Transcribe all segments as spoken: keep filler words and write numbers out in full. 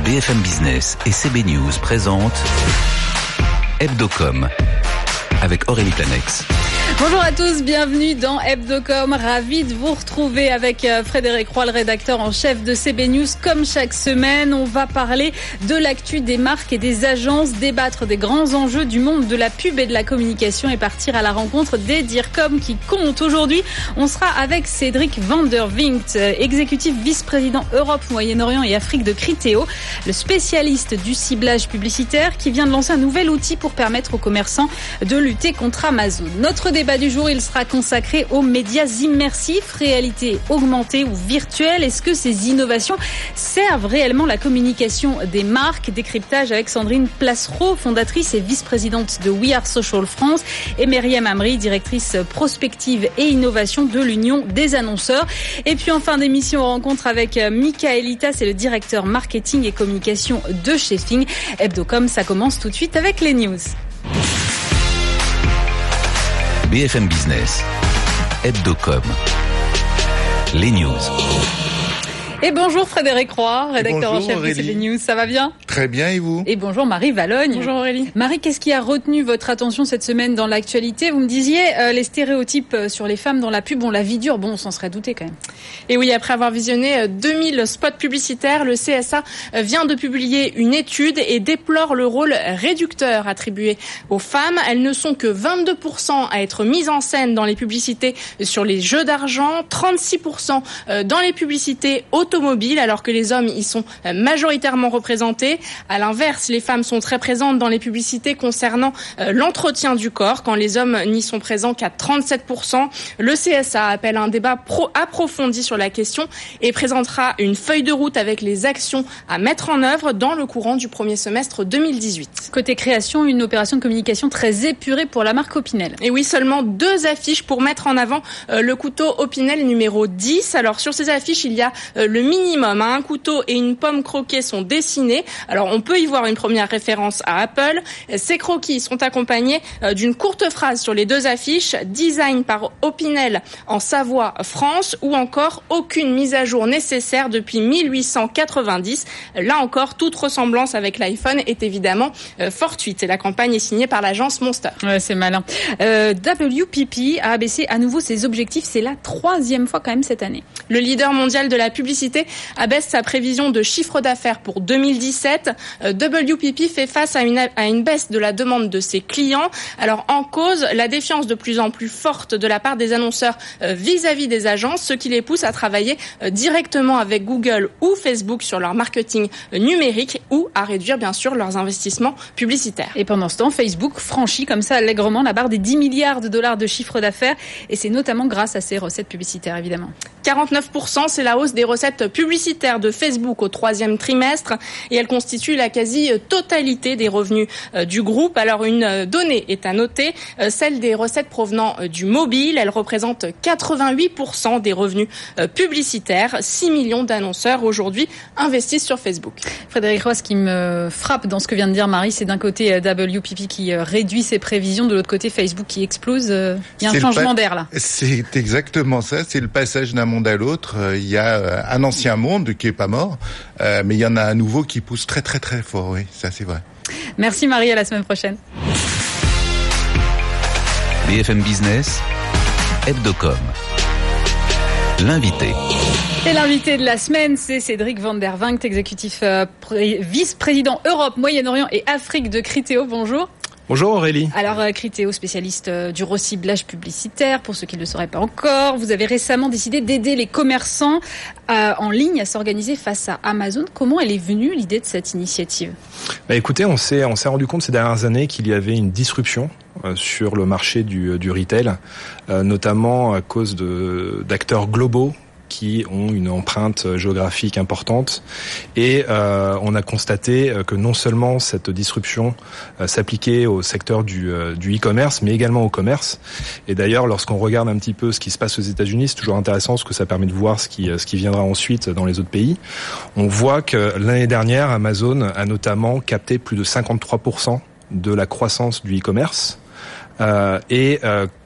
B F M Business et C B News présentent Hebdocom avec Aurélie Planex. Bonjour à tous, bienvenue dans Hebdocom. Ravi de vous retrouver avec Frédéric Roy, le rédacteur en chef de C B News. Comme chaque semaine, on va parler de l'actu des marques et des agences, débattre des grands enjeux du monde de la pub et de la communication et partir à la rencontre des DIRCOM qui comptent. Aujourd'hui, on sera avec Cédric Van der Vingt, exécutif vice-président Europe, Moyen-Orient et Afrique de Criteo, le spécialiste du ciblage publicitaire qui vient de lancer un nouvel outil pour permettre aux commerçants de lutter contre Amazon. Notre débat du jour, il sera consacré aux médias immersifs, réalité augmentée ou virtuelle. Est-ce que ces innovations servent réellement la communication des marques? Décryptage avec Sandrine Placereau, fondatrice et vice-présidente de We Are Social France, et Myriam Amri, directrice prospective et innovation de l'Union des annonceurs. Et puis en fin d'émission, on rencontre avec Michaelita, c'est le directeur marketing et communication de Chefing. Hebdocom, ça commence tout de suite avec les news. B F M Business, Hebdocom, les news. Et bonjour Frédéric Roy, rédacteur bonjour, en chef Aurélie. de C B News, ça va bien? Très bien, et vous? Et bonjour Marie Valogne. Bonjour Aurélie. Marie, qu'est-ce qui a retenu votre attention cette semaine dans l'actualité? Vous me disiez, euh, les stéréotypes sur les femmes dans la pub, on la vie dure. Bon, on s'en serait douté quand même. Et oui, après avoir visionné deux mille spots publicitaires, le C S A vient de publier une étude et déplore le rôle réducteur attribué aux femmes. Elles ne sont que vingt-deux pour cent à être mises en scène dans les publicités sur les jeux d'argent, trente-six pour cent dans les publicités automobiles, alors que les hommes y sont majoritairement représentés. À l'inverse, les femmes sont très présentes dans les publicités concernant l'entretien du corps, quand les hommes n'y sont présents qu'à trente-sept pour cent. Le C S A appelle un débat pro- approfondi sur la question et présentera une feuille de route avec les actions à mettre en œuvre dans le courant du premier semestre deux mille dix-huit. Côté création, une opération de communication très épurée pour la marque Opinel. Et oui, seulement deux affiches pour mettre en avant euh, le couteau Opinel numéro dix. Alors sur ces affiches, il y a euh, le minimum, hein, un couteau et une pomme croquée sont dessinés. Alors on peut y voir une première référence à Apple. Ces croquis sont accompagnés euh, d'une courte phrase sur les deux affiches: design par Opinel en Savoie, France, ou encore aucune mise à jour nécessaire depuis mille huit cent quatre-vingt-dix. Là encore, toute ressemblance avec l'iPhone est évidemment euh, fortuite. Et la campagne est signée par l'agence Monster. Ouais, c'est malin. Euh, W P P a abaissé à nouveau ses objectifs. C'est la troisième fois quand même cette année. Le leader mondial de la publicité abaisse sa prévision de chiffre d'affaires pour deux mille dix-sept. Euh, W P P fait face à une, à une baisse de la demande de ses clients. Alors en cause, la défiance de plus en plus forte de la part des annonceurs euh, vis-à-vis des agences, ce qui les pousse à travailler euh, directement avec Google ou Facebook sur leur marketing euh, numérique, ou à réduire bien sûr leurs investissements publicitaires. Et pendant ce temps, Facebook franchit comme ça allègrement la barre des dix milliards de dollars de chiffre d'affaires, et c'est notamment grâce à ses recettes publicitaires évidemment. quarante-neuf pour cent, c'est la hausse des recettes publicitaires de Facebook au troisième trimestre, et elle constitue la quasi-totalité des revenus euh, du groupe. Alors une euh, donnée est à noter, euh, celle des recettes provenant euh, du mobile. Elle représente quatre-vingt-huit pour cent des revenus euh, publicitaires. six millions d'annonceurs aujourd'hui investissent sur Facebook. Frédéric Roy, ce qui me frappe dans ce que vient de dire Marie, c'est d'un côté euh, W P P qui euh, réduit ses prévisions, de l'autre côté Facebook qui explose. Euh, il y a un C'est changement pa- d'air là. C'est exactement ça, c'est le passage d'un monde à l'autre. Euh, Il y a euh, un ancien monde qui est pas mort, euh, mais il y en a un nouveau qui pousse très très très fort, oui, ça c'est vrai. Merci Marie, à la semaine prochaine. B F M Business, Hebdocom, l'invité. Et l'invité de la semaine, c'est Cédric Van der Vingt, exécutif euh, pré- vice-président Europe, Moyen-Orient et Afrique de Criteo. Bonjour. Bonjour Aurélie. Alors euh, Criteo, spécialiste euh, du reciblage publicitaire, pour ceux qui ne le sauraient pas encore. Vous avez récemment décidé d'aider les commerçants euh, en ligne à s'organiser face à Amazon. Comment elle est venue l'idée de cette initiative? Bah écoutez, on s'est on s'est rendu compte ces dernières années qu'il y avait une disruption euh, sur le marché du du retail, euh, notamment à cause de d'acteurs globaux qui ont une empreinte géographique importante, et euh, on a constaté que non seulement cette disruption euh, s'appliquait au secteur du, euh, du e-commerce, mais également au commerce. Et d'ailleurs, lorsqu'on regarde un petit peu ce qui se passe aux États-Unis, c'est toujours intéressant parce que ça permet de voir ce qui, ce qui viendra ensuite dans les autres pays. On voit que l'année dernière, Amazon a notamment capté plus de cinquante-trois pour cent de la croissance du e-commerce, euh, et euh,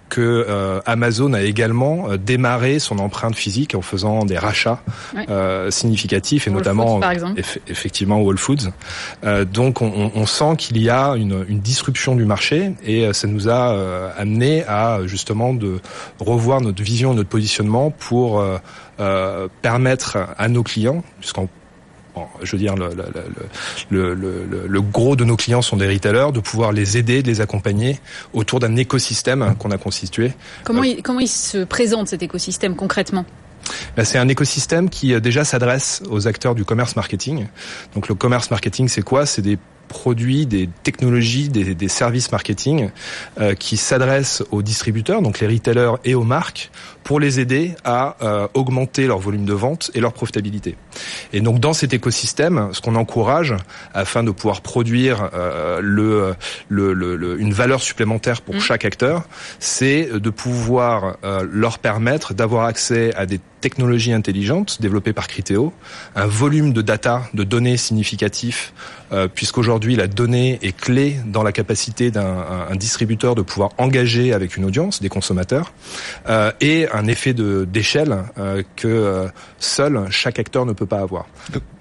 que euh, Amazon a également euh, démarré son empreinte physique en faisant des rachats ouais. euh, significatifs et Whole notamment Foods, par exemple. eff- effectivement Whole Foods. Euh, donc on, on sent qu'il y a une, une disruption du marché et ça nous a euh, amené à justement de revoir notre vision, notre positionnement pour euh, euh, permettre à nos clients, puisqu'en Bon, je veux dire, le, le, le, le, le gros de nos clients sont des retailers, de pouvoir les aider, de les accompagner autour d'un écosystème qu'on a constitué. Comment, euh, il, comment il se présente cet écosystème concrètement ? Ben, c'est un écosystème qui déjà s'adresse aux acteurs du commerce marketing. Donc le commerce marketing, c'est quoi ? C'est des produits, des technologies, des, des services marketing euh, qui s'adressent aux distributeurs, donc les retailers et aux marques, pour les aider à euh, augmenter leur volume de vente et leur profitabilité. Et donc dans cet écosystème, ce qu'on encourage afin de pouvoir produire euh, le, le, le, le, une valeur supplémentaire pour mmh. chaque acteur, c'est de pouvoir euh, leur permettre d'avoir accès à des technologies intelligentes développées par Criteo, un volume de data, de données significatif, euh, puisqu'aujourd'hui la donnée est clé dans la capacité d'un un, un distributeur de pouvoir engager avec une audience, des consommateurs, euh, et un effet de d'échelle euh, que euh, seul chaque acteur ne peut pas avoir. Frédéric ?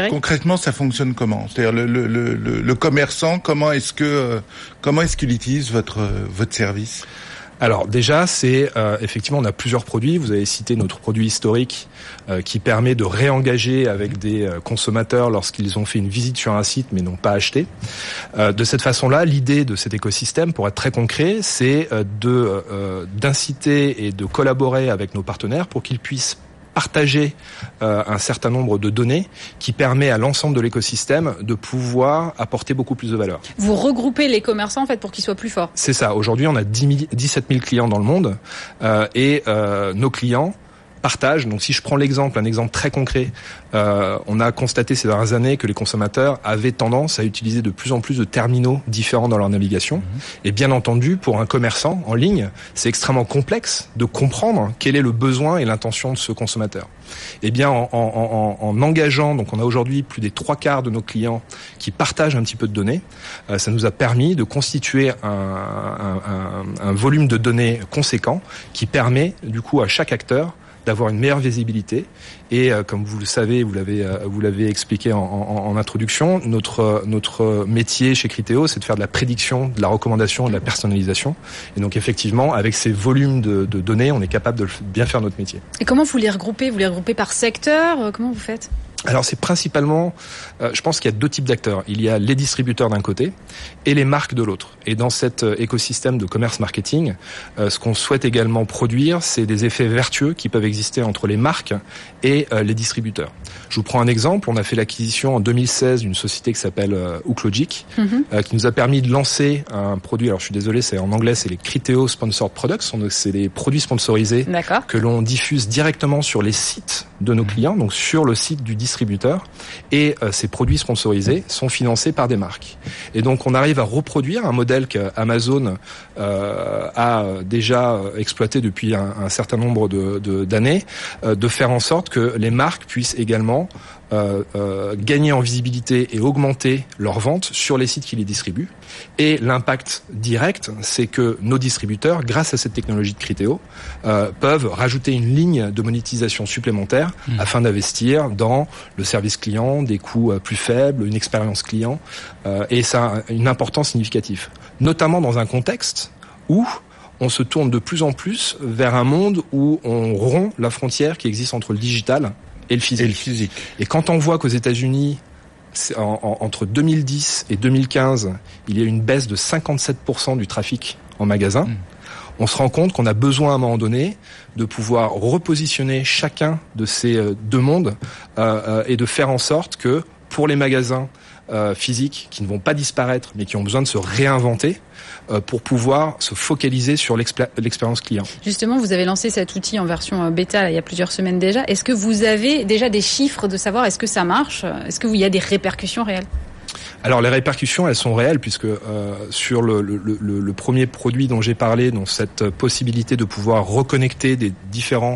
Concrètement, ça fonctionne comment ? C'est-à-dire le, le, le, le commerçant, comment est-ce que euh, comment est-ce qu'il utilise votre votre service ? Alors déjà, c'est euh, effectivement, on a plusieurs produits. Vous avez cité notre produit historique euh, qui permet de réengager avec des euh, consommateurs lorsqu'ils ont fait une visite sur un site mais n'ont pas acheté. Euh, de cette façon-là, l'idée de cet écosystème, pour être très concret, c'est euh, de euh, d'inciter et de collaborer avec nos partenaires pour qu'ils puissent partager euh, un certain nombre de données qui permet à l'ensemble de l'écosystème de pouvoir apporter beaucoup plus de valeur. Vous regroupez les commerçants en fait pour qu'ils soient plus forts. C'est ça. Aujourd'hui, on a dix-sept mille clients dans le monde euh, et euh, nos clients partagent. Donc si je prends l'exemple, un exemple très concret, euh, on a constaté ces dernières années que les consommateurs avaient tendance à utiliser de plus en plus de terminaux différents dans leur navigation. Mmh. Et bien entendu, pour un commerçant en ligne, c'est extrêmement complexe de comprendre quel est le besoin et l'intention de ce consommateur. Et bien en, en, en, en engageant, donc on a aujourd'hui plus des trois quarts de nos clients qui partagent un petit peu de données, euh, ça nous a permis de constituer un, un, un, un volume de données conséquent qui permet du coup à chaque acteur d'avoir une meilleure visibilité et euh, comme vous le savez, vous l'avez euh, vous l'avez expliqué en, en, en introduction, notre notre métier chez Criteo, c'est de faire de la prédiction, de la recommandation, de la personnalisation. Et donc effectivement, avec ces volumes de, de données, on est capable de bien faire notre métier. Et comment vous les regroupez ? Vous les regroupez par secteur ? Comment vous faites ? Alors c'est principalement, euh, je pense qu'il y a deux types d'acteurs. Il y a les distributeurs d'un côté et les marques de l'autre. Et dans cet euh, écosystème de commerce marketing, euh, ce qu'on souhaite également produire, c'est des effets vertueux qui peuvent exister entre les marques et euh, les distributeurs. Je vous prends un exemple. On a fait l'acquisition en deux mille seize d'une société qui s'appelle euh, Hooklogic, mm-hmm. euh, qui nous a permis de lancer un produit. Alors je suis désolé, c'est en anglais, c'est les Criteo Sponsored Products. C'est les produits sponsorisés D'accord. que l'on diffuse directement sur les sites de nos clients, donc sur le site du distributeur. Et euh, ces produits sponsorisés sont financés par des marques. Et donc on arrive à reproduire un modèle qu'Amazon euh, a déjà exploité depuis un, un certain nombre de, de, d'années, euh, de faire en sorte que les marques puissent également Euh, euh, gagner en visibilité et augmenter leurs ventes sur les sites qui les distribuent. Et l'impact direct, c'est que nos distributeurs, grâce à cette technologie de Criteo, euh, peuvent rajouter une ligne de monétisation supplémentaire mmh. afin d'investir dans le service client, des coûts euh, plus faibles, une expérience client, euh, et ça a une importance significative. Notamment dans un contexte où on se tourne de plus en plus vers un monde où on rompt la frontière qui existe entre le digital et le physique. Et le physique. Et quand on voit qu'aux États-Unis, en, en, entre deux mille dix et deux mille quinze, il y a une baisse de cinquante-sept pour cent du trafic en magasin, mmh. on se rend compte qu'on a besoin à un moment donné de pouvoir repositionner chacun de ces deux mondes euh, euh, et de faire en sorte que pour les magasins euh, physiques qui ne vont pas disparaître mais qui ont besoin de se réinventer, pour pouvoir se focaliser sur l'expé- l'expérience client. Justement, vous avez lancé cet outil en version bêta il y a plusieurs semaines déjà. Est-ce que vous avez déjà des chiffres de savoir est-ce que ça marche ? Est-ce qu'il y a des répercussions réelles ? Alors les répercussions, elles sont réelles puisque euh, sur le, le, le, le premier produit dont j'ai parlé, donc cette possibilité de pouvoir reconnecter des différents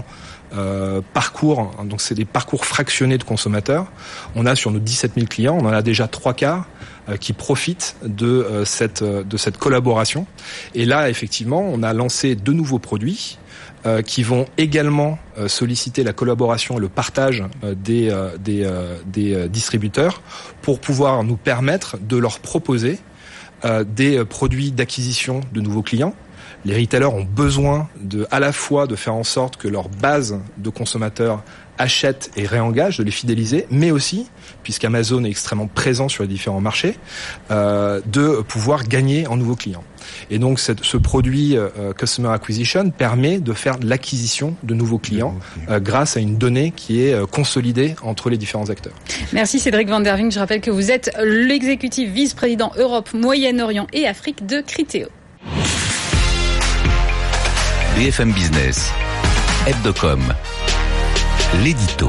euh, parcours, donc c'est des parcours fractionnés de consommateurs. On a sur nos dix-sept mille clients, on en a déjà trois quarts euh, qui profitent de euh, cette de cette collaboration. Et là, effectivement, on a lancé deux nouveaux produits euh, qui vont également euh, solliciter la collaboration et le partage euh, des euh, des, euh, des euh, distributeurs pour pouvoir nous permettre de leur proposer euh, des produits d'acquisition de nouveaux clients. Les retailers ont besoin de, à la fois de faire en sorte que leur base de consommateurs achètent et réengagent, de les fidéliser, mais aussi, puisqu'Amazon est extrêmement présent sur les différents marchés, euh, de pouvoir gagner en nouveaux clients. Et donc cette, ce produit euh, Customer Acquisition permet de faire de l'acquisition de nouveaux clients euh, grâce à une donnée qui est euh, consolidée entre les différents acteurs. Merci Cédric Van der Vink. Je rappelle que vous êtes l'exécutif vice-président Europe, Moyen-Orient et Afrique de Criteo. B F M Business, Hebdocom, l'édito.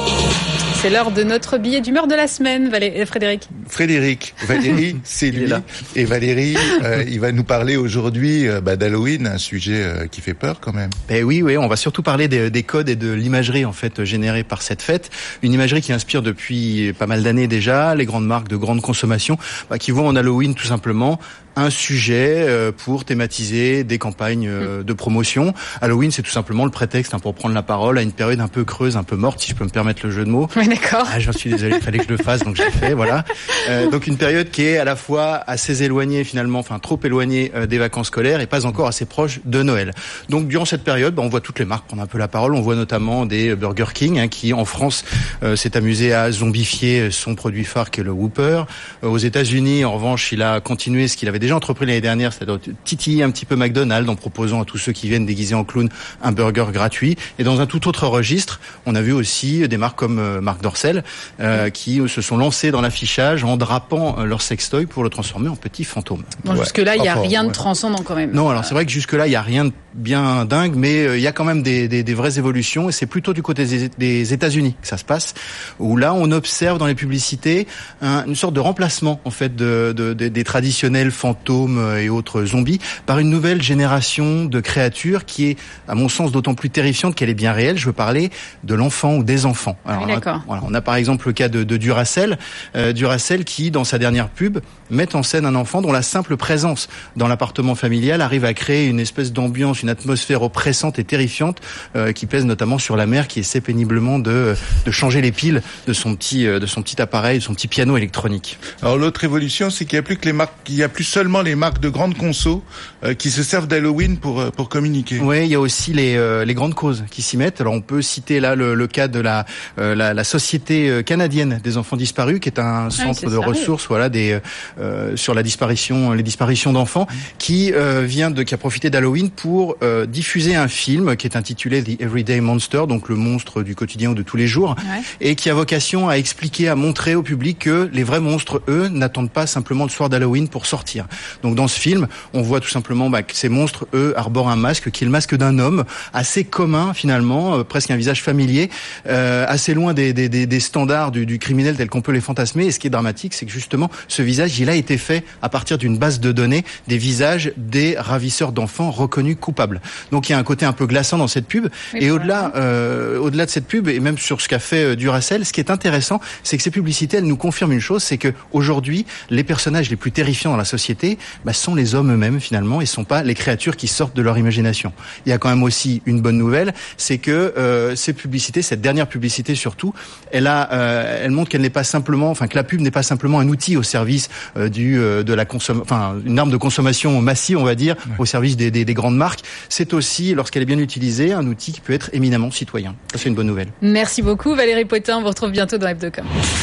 C'est l'heure de notre billet d'humeur de la semaine, Valé- Frédéric. Frédéric, Valérie, c'est lui. Et Valérie, euh, il va nous parler aujourd'hui euh, bah, d'Halloween, un sujet euh, qui fait peur quand même. Ben oui, oui, on va surtout parler des, des codes et de l'imagerie en fait générée par cette fête. Une imagerie qui inspire depuis pas mal d'années déjà les grandes marques de grande consommation, bah, qui voient en Halloween tout simplement un sujet pour thématiser des campagnes de promotion. Halloween, c'est tout simplement le prétexte hein, pour prendre la parole à une période un peu creuse, un peu morte, si je peux me permettre le jeu de mots. Oui, d'accord. Ah, j'en suis désolé, il fallait que je le fasse, donc je l'ai fait, voilà. Euh, donc une période qui est à la fois assez éloignée finalement, enfin trop éloignée euh, des vacances scolaires et pas encore assez proche de Noël. Donc durant cette période, bah, on voit toutes les marques prendre un peu la parole. On voit notamment des Burger King hein, qui en France euh, s'est amusé à zombifier son produit phare qui est le Whopper. Euh, aux États-Unis, en revanche, il a continué ce qu'il avait déjà entrepris l'année dernière, c'est-à-dire titiller un petit peu McDonald's en proposant à tous ceux qui viennent déguisés en clown un burger gratuit. Et dans un tout autre registre, on a vu aussi des marques comme euh, Marc Dorcel euh, qui se sont lancés dans l'affichage en drapant euh, leur sextoy pour le transformer en petit fantôme. Bon, Ouais. jusque-là, il n'y a Enfin, rien de ouais. transcendant quand même. Non, alors c'est vrai que jusque-là, il n'y a rien de bien dingue, mais euh, il y a quand même des, des, des vraies évolutions, et c'est plutôt du côté des, des États-Unis que ça se passe, où là, on observe dans les publicités un, une sorte de remplacement en fait de, de, de, des traditionnels fantômes et autres zombies par une nouvelle génération de créatures qui est, à mon sens, d'autant plus terrifiante qu'elle est bien réelle. Je veux parler de l'enfant ou des enfants. Alors, oui, d'accord. Voilà, on a par exemple le cas de, de Duracell, euh, Duracell qui, dans sa dernière pub, met en scène un enfant dont la simple présence dans l'appartement familial arrive à créer une espèce d'ambiance, une atmosphère oppressante et terrifiante euh, qui pèse notamment sur la mère qui essaie péniblement de, de changer les piles de son petit de son petit appareil, de son petit piano électronique. Alors l'autre évolution, c'est qu'il n'y a plus que les marques, il y a plus seulement les marques de grandes consos euh, qui se servent d'Halloween pour euh, pour communiquer. Oui, il y a aussi les euh, les grandes causes qui s'y mettent. Alors on peut citer là le, le cas de la, euh, la la société canadienne des enfants disparus, qui est un centre oui, de ressources, voilà, des euh, sur la disparition, les disparitions d'enfants, qui euh, vient de qui a profité d'Halloween pour euh, diffuser un film qui est intitulé The Everyday Monster, donc le monstre du quotidien ou de tous les jours, Ouais. et qui a vocation à expliquer, à montrer au public que les vrais monstres, eux, n'attendent pas simplement le soir d'Halloween pour sortir. Donc dans ce film, on voit tout simplement bah, que ces monstres, eux, arborent un masque qui est le masque d'un homme assez commun finalement, euh, presque un visage familier, euh, assez loin des, des, des, des standards du, du criminel tel qu'on peut les fantasmer. Et ce qui est dramatique, c'est que justement, ce visage, il a été fait à partir d'une base de données des visages des ravisseurs d'enfants reconnus coupables. Donc il y a un côté un peu glaçant dans cette pub. Oui, Et voilà. au-delà, euh, au-delà de cette pub, et même sur ce qu'a fait euh, Duracell, ce qui est intéressant, c'est que ces publicités, elles nous confirment une chose, c'est que aujourd'hui, les personnages les plus terrifiants dans la société, bah, sont les hommes eux-mêmes finalement, et sont pas les créatures qui sortent de leur imagination. Il y a quand même aussi une bonne nouvelle, c'est que euh, ces publicités, cette dernière publicité surtout, elle a, euh, elle montre qu'elle n'est pas simplement, enfin que la pub n'est pas simplement un outil au service euh, du euh, de la consommation, enfin une arme de consommation massive, on va dire, ouais. au service des, des, des grandes marques. C'est aussi, lorsqu'elle est bien utilisée, un outil qui peut être éminemment citoyen. Ça, c'est une bonne nouvelle. Merci beaucoup Valérie Potin, on vous retrouve bientôt dans Hebdocom.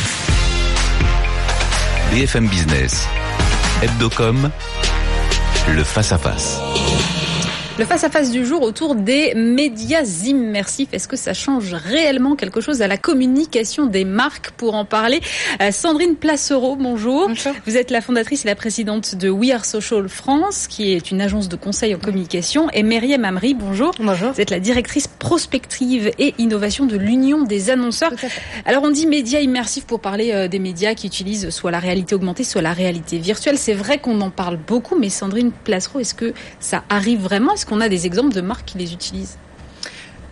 B F M Business, Hebdocom, le face-à-face. Le face-à-face du jour autour des médias immersifs. Est-ce que ça change réellement quelque chose à la communication des marques? Pour en parler, Sandrine Placereau, bonjour. Bonjour. Vous êtes la fondatrice et la présidente de We Are Social France, qui est une agence de conseil en communication. Et Myriam Amri, bonjour. Bonjour. Vous êtes la directrice prospective et innovation de l'Union des annonceurs. Alors on dit médias immersifs pour parler des médias qui utilisent soit la réalité augmentée, soit la réalité virtuelle. C'est vrai qu'on en parle beaucoup, mais Sandrine Placereau, est-ce que ça arrive vraiment? Est-ce qu'on a des exemples de marques qui les utilisent?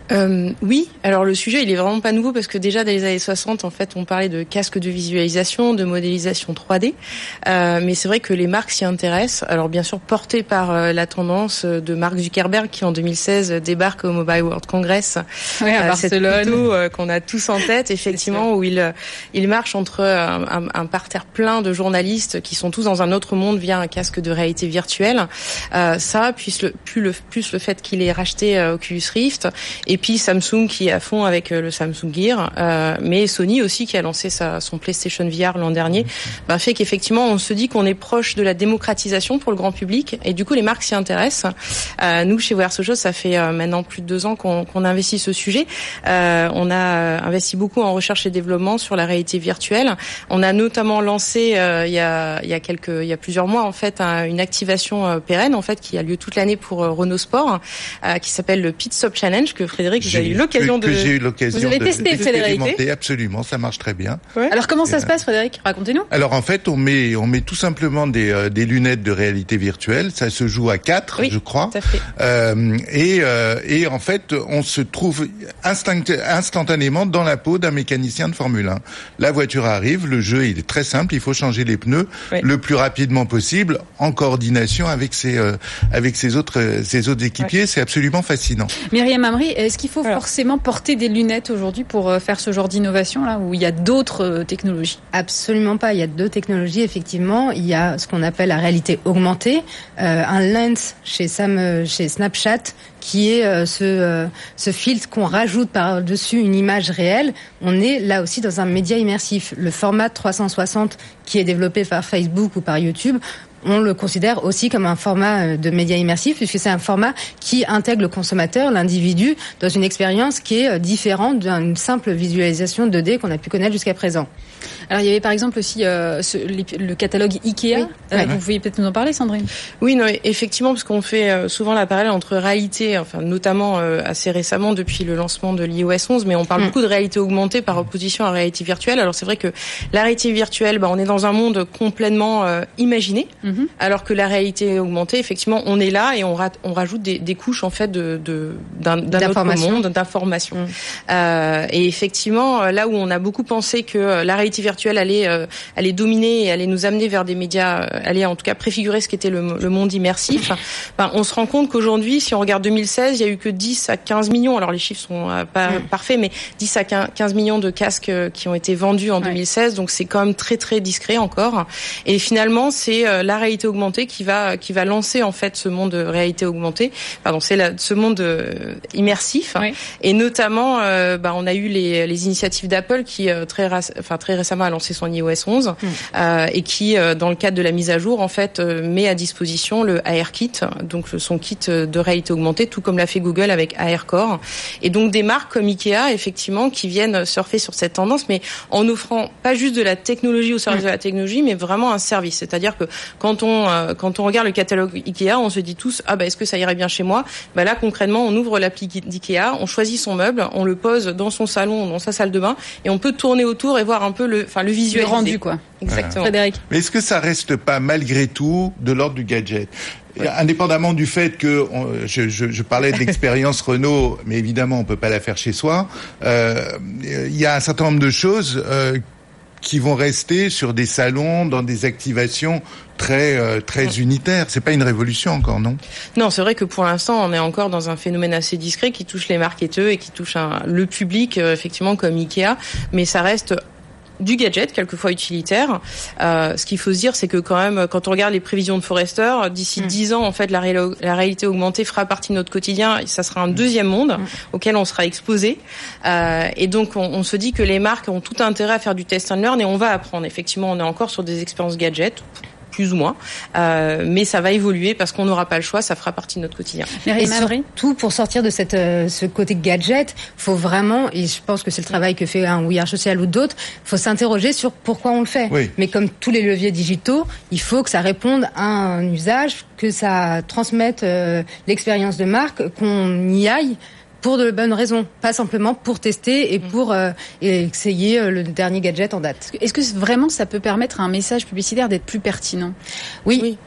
Euh, oui, alors le sujet il est vraiment pas nouveau parce que déjà dans les années soixante en fait on parlait de casques de visualisation, de modélisation trois D, euh, mais c'est vrai que les marques s'y intéressent. Alors bien sûr portées par euh, la tendance de Mark Zuckerberg qui en deux mille seize débarque au Mobile World Congress, oui, à euh, Barcelone, cette photo euh, qu'on a tous en tête effectivement où il il marche entre un, un, un parterre plein de journalistes qui sont tous dans un autre monde via un casque de réalité virtuelle. Euh, ça plus le plus le plus le fait qu'il ait racheté euh, Oculus Rift. Et puis Samsung qui est à fond avec le Samsung Gear, euh, mais Sony aussi qui a lancé sa, son PlayStation V R l'an dernier, bah, fait qu'effectivement on se dit qu'on est proche de la démocratisation pour le grand public et du coup les marques s'y intéressent. Euh, nous chez Wear-Sojo ça fait euh, maintenant plus de deux ans qu'on, qu'on investit ce sujet. Euh, on a investi beaucoup en recherche et développement sur la réalité virtuelle. On a notamment lancé euh, il y a il y a quelques il y a plusieurs mois en fait un, une activation euh, pérenne en fait qui a lieu toute l'année pour euh, Renault Sport euh, qui s'appelle le Pit Stop Challenge que Frédéric, vous avez eu l'occasion que, de... que j'ai eu l'occasion vous avez de, testé, de, de Frédéric. Absolument, ça marche très bien. Ouais. Alors comment ça se passe, Frédéric? Racontez-nous. Alors en fait, on met on met tout simplement des euh, des lunettes de réalité virtuelle. Ça se joue à quatre, oui, je crois. Tout à fait. Euh, et euh, et en fait, on se trouve instinct, instantanément dans la peau d'un mécanicien de Formule un. La voiture arrive, le jeu il est très simple. Il faut changer les pneus oui. le plus rapidement possible, en coordination avec ses euh, avec ses autres euh, ses autres équipiers. Oui. C'est absolument fascinant. Myriam Amri, est-ce qu'il faut Alors. forcément porter des lunettes aujourd'hui pour faire ce genre d'innovation là, où il y a d'autres technologies? Absolument pas. Il y a deux technologies effectivement. Il y a ce qu'on appelle la réalité augmentée, euh, un lens chez Sam, chez Snapchat, qui est euh, ce euh, ce filtre qu'on rajoute par-dessus une image réelle. On est là aussi dans un média immersif. Le format trois cent soixante qui est développé par Facebook ou par YouTube, on le considère aussi comme un format de média immersif puisque c'est un format qui intègre le consommateur, l'individu, dans une expérience qui est différente d'une simple visualisation deux D qu'on a pu connaître jusqu'à présent. Alors il y avait par exemple aussi euh, ce, le catalogue Ikea. Oui. Euh, ouais. Vous pouvez peut-être nous en parler, Sandrine? Oui, non, effectivement, parce qu'on fait souvent la parallèle entre réalité, enfin notamment euh, assez récemment depuis le lancement de l'i O S onze, mais on parle mmh. beaucoup de réalité augmentée par opposition à réalité virtuelle. Alors c'est vrai que la réalité virtuelle, bah, on est dans un monde complètement euh, imaginé, mmh. alors que la réalité augmentée, effectivement, on est là et on, ra- on rajoute des, des couches en fait de, de d'un, d'un autre monde, d'informations. Mmh. Euh, et effectivement, là où on a beaucoup pensé que la réalité virtuelle allait, euh, allait dominer et allait nous amener vers des médias, euh, allait en tout cas préfigurer ce qu'était le, le monde immersif, ben, on se rend compte qu'aujourd'hui, si on regarde deux mille seize, il y a eu que dix à quinze millions, alors les chiffres sont euh, pas mmh. parfaits, mais dix à quinze millions de casques euh, qui ont été vendus en ouais. deux mille seize, donc c'est quand même très très discret encore. Et finalement, c'est euh, la réalité augmentée qui va qui va lancer en fait ce monde de réalité augmentée, pardon, c'est la, ce monde euh, immersif. Oui. Et notamment, euh, ben, on a eu les, les initiatives d'Apple qui euh, très enfin très récemment a lancé son i O S onze mmh. euh, et qui, euh, dans le cadre de la mise à jour, en fait, euh, met à disposition le ARKit, donc son kit de réalité augmentée, tout comme l'a fait Google avec ARCore. Et donc des marques comme Ikea, effectivement, qui viennent surfer sur cette tendance, mais en offrant pas juste de la technologie au service mmh. de la technologie, mais vraiment un service. C'est-à-dire que quand on euh, quand on regarde le catalogue Ikea, on se dit tous ah bah est-ce que ça irait bien chez moi? Bah là concrètement, on ouvre l'appli d'Ikea, on choisit son meuble, on le pose dans son salon, dans sa salle de bain, et on peut tourner autour et voir un peu le, enfin le visuel rendu quoi. Exactement. Frédéric. Mais est-ce que ça reste pas malgré tout de l'ordre du gadget? Ouais. Indépendamment du fait que on, je, je, je parlais de l'expérience Renault, mais évidemment on peut pas la faire chez soi. Euh, il y a un certain nombre de choses euh, qui vont rester sur des salons, dans des activations très euh, très ouais. unitaires. C'est pas une révolution encore, non? Non, c'est vrai que pour l'instant, on est encore dans un phénomène assez discret qui touche les marketeurs et qui touche un, le public, euh, effectivement, comme Ikea, mais ça reste du gadget, quelquefois utilitaire. Euh, ce qu'il faut se dire, c'est que quand même, quand on regarde les prévisions de Forrester, d'ici mmh. dix ans, en fait, la, ré- la réalité augmentée fera partie de notre quotidien. Et ça sera un deuxième monde mmh. auquel on sera exposé. Euh, et donc, on, on se dit que les marques ont tout intérêt à faire du test and learn et on va apprendre. Effectivement, on est encore sur des expériences gadgets, plus ou moins, euh, mais ça va évoluer parce qu'on n'aura pas le choix, ça fera partie de notre quotidien. Et surtout, pour sortir de cette, euh, ce côté gadget, faut vraiment, et je pense que c'est le travail que fait un We Are Social ou d'autres, faut s'interroger sur pourquoi on le fait. Oui. Mais comme tous les leviers digitaux, il faut que ça réponde à un usage, que ça transmette euh, l'expérience de marque, qu'on y aille pour de bonnes raisons, pas simplement pour tester et pour euh, essayer euh, le dernier gadget en date. Est-ce que vraiment ça peut permettre à un message publicitaire d'être plus pertinent? Oui. oui.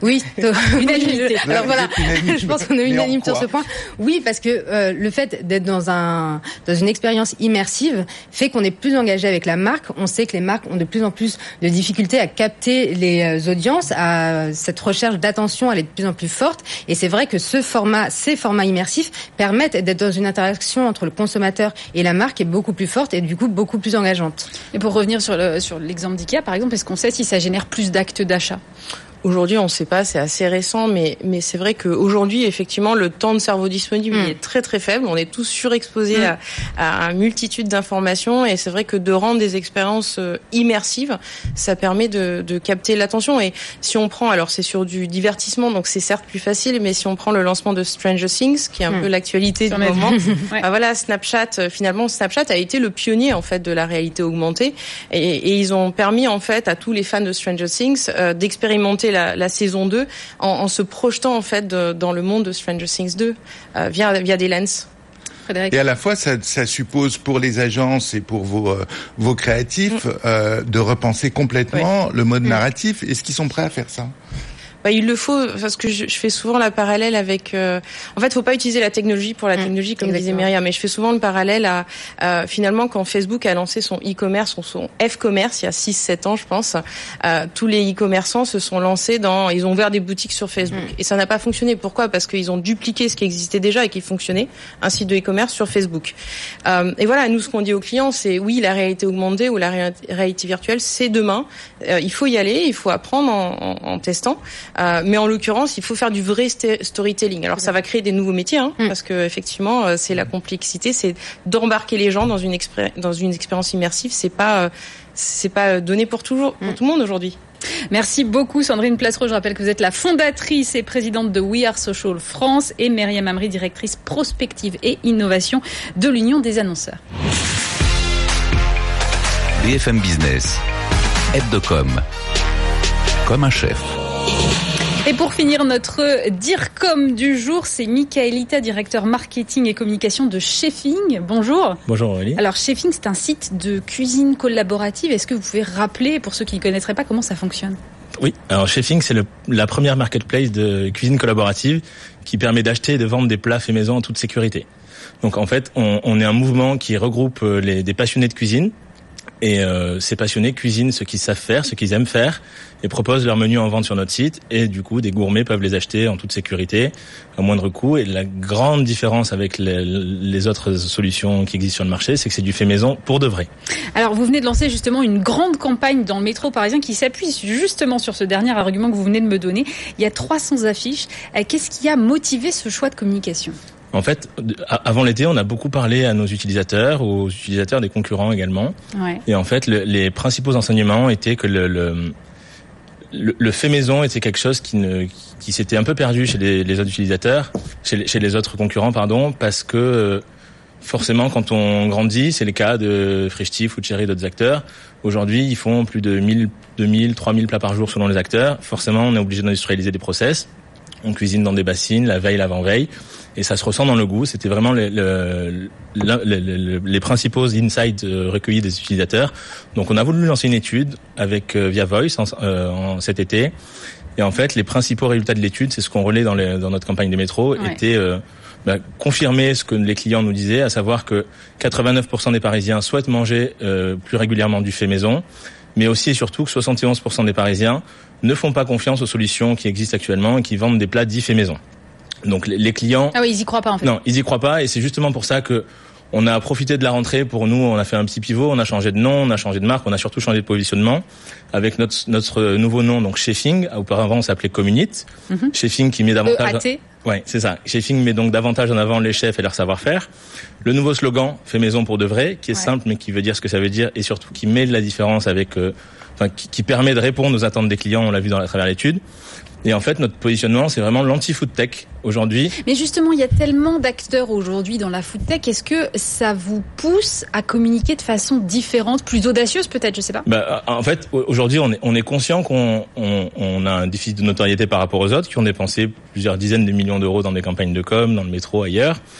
Oui, unanimité. Alors voilà, je pense qu'on est unanime sur ce point. Oui, parce que euh, le fait d'être dans un dans une expérience immersive fait qu'on est plus engagé avec la marque. On sait que les marques ont de plus en plus de difficultés à capter les audiences, à cette recherche d'attention, elle est de plus en plus forte. Et c'est vrai que ce format, ces formats immersifs permettent d'être dans une interaction entre le consommateur et la marque qui est beaucoup plus forte et du coup beaucoup plus engageante. Et pour revenir sur le sur l'exemple d'IKEA, par exemple, est-ce qu'on sait si ça génère plus d'actes d'achat ? Aujourd'hui, on ne sait pas, c'est assez récent, mais mais c'est vrai qu'aujourd'hui, effectivement, le temps de cerveau disponible mmh. est très très faible. On est tous surexposés mmh. à, à une multitude d'informations, et c'est vrai que de rendre des expériences immersives, ça permet de, de capter l'attention. Et si on prend, alors c'est sur du divertissement, donc c'est certes plus facile, mais si on prend le lancement de Stranger Things, qui est un mmh. peu l'actualité du moment, ouais. bah voilà, Snapchat, finalement, Snapchat a été le pionnier en fait de la réalité augmentée, et, et ils ont permis en fait à tous les fans de Stranger Things euh, d'expérimenter La, la saison deux en, en se projetant en fait de, dans le monde de Stranger Things deux euh, via, via des lens. Frédéric. Et à la fois, ça, ça suppose pour les agences et pour vos, euh, vos créatifs mmh. euh, de repenser complètement oui. le mode mmh. narratif. Est-ce qu'ils sont prêts à faire ça ? Bah, il le faut, parce que je, je fais souvent la parallèle avec... Euh, en fait, faut pas utiliser la technologie pour la technologie, mmh, comme exactement. disait Myriam, mais je fais souvent le parallèle à... Euh, finalement, quand Facebook a lancé son e-commerce, ou son F-commerce, il y a six sept ans, je pense, euh, tous les e-commerçants se sont lancés dans... Ils ont ouvert des boutiques sur Facebook. Mmh. Et ça n'a pas fonctionné. Pourquoi ? Parce qu'ils ont dupliqué ce qui existait déjà et qui fonctionnait, un site de e-commerce sur Facebook. Euh, et voilà, nous, ce qu'on dit aux clients, c'est oui, la réalité augmentée ou la ré- réalité virtuelle, c'est demain. Euh, il faut y aller, il faut apprendre en, en, en testant. Euh, mais en l'occurrence, il faut faire du vrai st- storytelling. Alors ça va créer des nouveaux métiers, hein, mmh. parce que effectivement, euh, c'est la complexité, c'est d'embarquer les gens dans une expé- dans une expérience immersive. C'est pas euh, c'est pas donné pour toujours pour mmh. tout le monde aujourd'hui. Merci beaucoup Sandrine Placereau. Je rappelle que vous êtes la fondatrice et présidente de We Are Social France, et Myriam Amri, directrice prospective et innovation de l'Union des annonceurs. B F M Business, Hebdocom, comme un chef. Et pour finir notre DIRCOM du jour, c'est Michaelita, directeur marketing et communication de Chefing. Bonjour. Bonjour Aurélie. Alors Chefing, c'est un site de cuisine collaborative. Est-ce que vous pouvez rappeler, pour ceux qui ne connaîtraient pas, comment ça fonctionne ? Oui, alors Chefing, c'est le, la première marketplace de cuisine collaborative qui permet d'acheter et de vendre des plats faits maison en toute sécurité. Donc en fait, on, on est un mouvement qui regroupe les, des passionnés de cuisine. Et euh, ces passionnés cuisinent ce qu'ils savent faire, ce qu'ils aiment faire, et proposent leurs menus en vente sur notre site. Et du coup, des gourmets peuvent les acheter en toute sécurité, à moindre coût. Et la grande différence avec les, les autres solutions qui existent sur le marché, c'est que c'est du fait maison pour de vrai. Alors, vous venez de lancer justement une grande campagne dans le métro parisien qui s'appuie justement sur ce dernier argument que vous venez de me donner. Il y a trois cents affiches. Qu'est-ce qui a motivé ce choix de communication ? En fait, avant l'été, on a beaucoup parlé à nos utilisateurs, aux utilisateurs des concurrents également. Ouais. Et en fait, le, les principaux enseignements étaient que le, le, le, le fait maison était quelque chose qui, ne, qui s'était un peu perdu chez les, les autres utilisateurs, chez les, chez les autres concurrents, pardon, parce que forcément, quand on grandit, c'est le cas de Frishti, Food Cherry et d'autres acteurs. Aujourd'hui, ils font plus de mille, deux mille, trois mille plats par jour selon les acteurs. Forcément, on est obligé d'industrialiser des process. On cuisine dans des bassines, la veille, l'avant-veille. Et ça se ressent dans le goût. C'était vraiment les, les, les, les, les principaux insights recueillis des utilisateurs. Donc, on a voulu lancer une étude avec euh, via Voice en, euh, en cet été. Et en fait, les principaux résultats de l'étude, c'est ce qu'on relaie dans, les, dans notre campagne des métros, ouais. étaient euh, bah, confirmer ce que les clients nous disaient, à savoir que quatre-vingt-neuf pour cent des Parisiens souhaitent manger euh, plus régulièrement du fait maison, mais aussi et surtout que soixante et onze pour cent des Parisiens ne font pas confiance aux solutions qui existent actuellement et qui vendent des plats dits faits maison. Donc les clients... Ah oui, ils y croient pas en fait. Non, ils y croient pas, et c'est justement pour ça que on a profité de la rentrée pour nous, on a fait un petit pivot, on a changé de nom, on a changé de marque, on a surtout changé de positionnement avec notre notre nouveau nom, donc Chefing. Auparavant, on s'appelait Communit. Mm-hmm. Chefing qui met davantage... E A T Ouais, c'est ça. Chefing met donc davantage en avant les chefs et leur savoir-faire. Le nouveau slogan, fait maison pour de vrai, qui est ouais. simple mais qui veut dire ce que ça veut dire, et surtout qui met de la différence avec... Euh, enfin, qui, qui permet de répondre aux attentes des clients, on l'a vu dans, à travers l'étude. Et en fait, notre positionnement, c'est vraiment l'anti-food tech aujourd'hui. Mais justement, il y a tellement d'acteurs aujourd'hui dans la food tech. Est-ce que ça vous pousse à communiquer de façon différente, plus audacieuse peut-être, je sais pas? Bah, en fait, aujourd'hui, on est, on est conscient qu'on on, on a un déficit de notoriété par rapport aux autres qui ont dépensé plusieurs dizaines de millions d'euros dans des campagnes de com, dans le métro, ailleurs.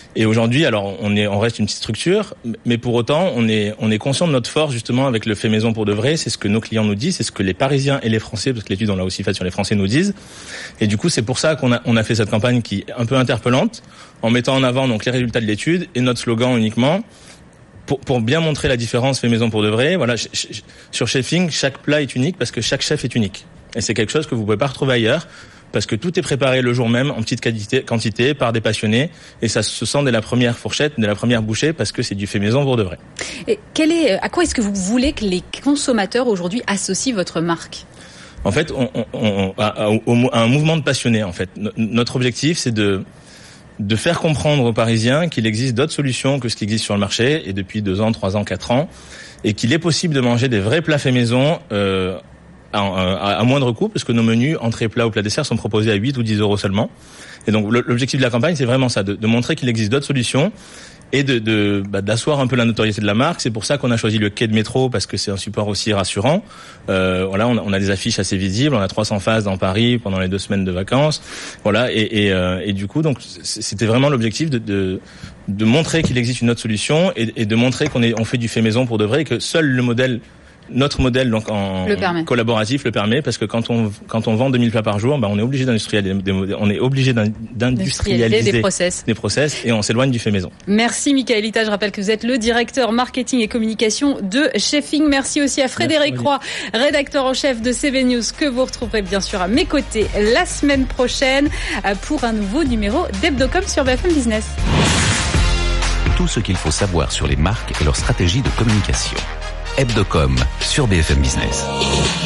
Et aujourd'hui, alors on est, on reste une petite structure, mais pour autant, on est, on est conscient de notre force justement avec le fait maison pour de vrai. C'est ce que nos clients nous disent, c'est ce que les Parisiens et les Français, parce que l'étude on l'a aussi faite sur les Français, nous disent. Et du coup, c'est pour ça qu'on a, on a fait cette campagne qui est un peu interpellante, en mettant en avant donc les résultats de l'étude et notre slogan uniquement. Pour, pour bien montrer la différence fait maison pour de vrai, voilà, ch- ch- sur Chefing, chaque plat est unique parce que chaque chef est unique. Et c'est quelque chose que vous pouvez pas retrouver ailleurs parce que tout est préparé le jour même en petite quantité, quantité par des passionnés et ça se sent dès la première fourchette, dès la première bouchée parce que c'est du fait maison pour de vrai. Et quel est, à quoi est-ce que vous voulez que les consommateurs aujourd'hui associent votre marque ? En fait, on, on, on, à, à, à un mouvement de passionnés. En fait, notre objectif, c'est de de faire comprendre aux Parisiens qu'il existe d'autres solutions que ce qui existe sur le marché, et depuis deux ans, trois ans, quatre ans, et qu'il est possible de manger des vrais plats faits maison euh, à, à, à moindre coût, parce que nos menus, entrée, plat ou plat dessert, sont proposés à huit ou dix euros seulement. Et donc l'objectif de la campagne, c'est vraiment ça, de, de montrer qu'il existe d'autres solutions, et de, de bah, d'asseoir un peu la notoriété de la marque. C'est pour ça qu'on a choisi le quai de métro, parce que c'est un support aussi rassurant. Euh, voilà, on a, on a des affiches assez visibles, on a trois cents phases dans Paris pendant les deux semaines de vacances. Voilà, et, et, euh, et du coup, donc c'était vraiment l'objectif de, de, de montrer qu'il existe une autre solution et, et de montrer qu'on est, on fait du fait maison pour de vrai et que seul le modèle notre modèle donc en le collaboratif le permet parce que quand on quand on vend deux mille plats par jour, bah on est obligé d'industrialiser des, des, on est obligé d'industrialiser des process. des process et on s'éloigne du fait maison. Merci Michaelita, je rappelle que vous êtes le directeur marketing et communication de Chefing. Merci aussi à Frédéric Merci, Roy, rédacteur en chef de C B News, que vous retrouverez bien sûr à mes côtés la semaine prochaine pour un nouveau numéro d'Hebdocom sur B F M Business. Tout ce qu'il faut savoir sur les marques et leur stratégie de communication. Hebdocom sur B F M Business.